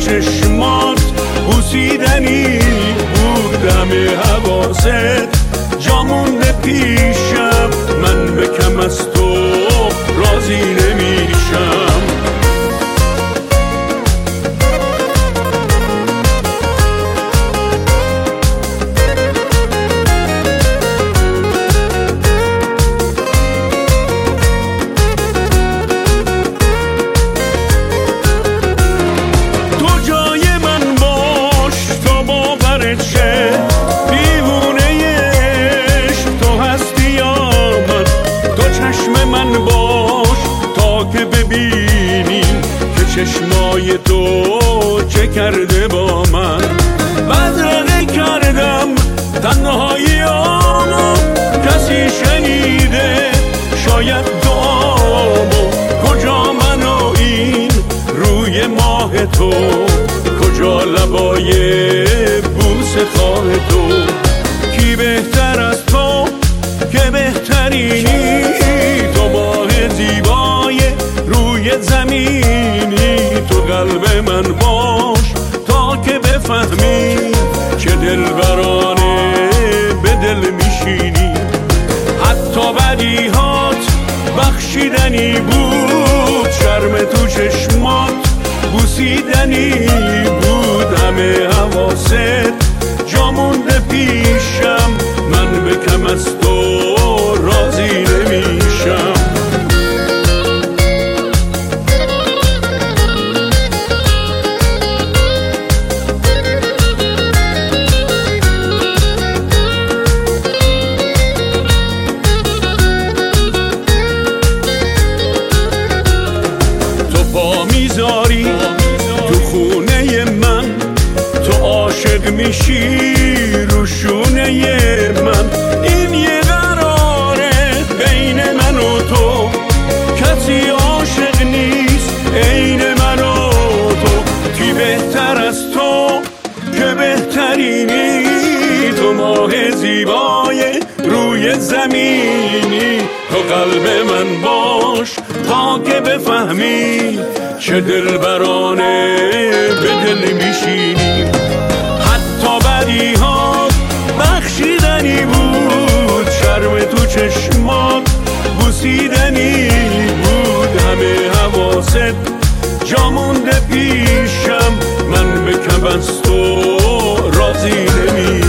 چشمات بوسیدنی بود، همه حواست جا مونده پیشم، من به کم از تو راضی نمیشم. ببینیم که چشمای تو چه کرده با من. بدرقه کردم تنهاییامو، کسی شنیده شاید دعامو؟ کجا من و این روی ماه تو، کجا لبای بوسه خواه تو؟ کی بهتر از تو که بهترینی؟ تو ماه زیبای روی زمینی، تو قلب من باش تا که بفهمی چه دلبرانه به دل میشینی. حتی بدیهات بخشیدنی بود، شرم تو چشمات بوسیدنی بود، همه حواست جا مونده پیشم، من به کم از تو راضی نمیشم. میذاری تو خونه من، تو عاشق میشی رو شونه من. این یه قراره بین من و تو، کسی عاشق نیست عین من و تو. کی بهتر از تو که بهترینی؟ تو ماه زیبای روی زمینی، تو قلب من باش تا که بفهمی چه دلبرانه به دل میشینی. حتی بدیهات بخشیدنی بود، شرم تو چشمات بوسیدنی بود، همه حواست جا مونده پیشم، من به کم از تو راضی نمیشم.